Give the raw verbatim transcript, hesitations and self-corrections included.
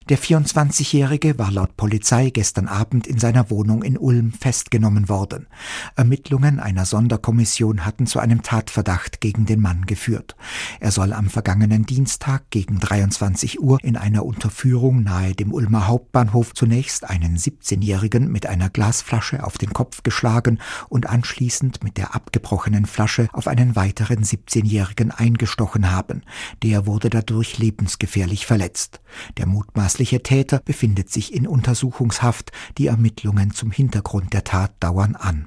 Der vierundzwanzigjährige war laut Polizei gestern Abend in seiner Wohnung in Ulm festgenommen worden. Ermittlungen einer Sonderkommission hatten zu einem Tatverdacht gegen den Mann geführt. Er soll am vergangenen Dienstag gegen dreiundzwanzig Uhr in einer Unterführung nahe dem Ulmer Hauptbahnhof zunächst einen siebzehnjährigen mit einer Glasflasche auf den Kopf geschlagen und anschließend mit der abgebrochenen Flasche auf einen weiteren siebzehnjährigen eingestochen haben. Der wurde dadurch lebensgefährlich verletzt. Der mutmaßliche Täter befindet sich in Untersuchungshaft. Die Ermittlungen zum Hintergrund der Tat dauern an.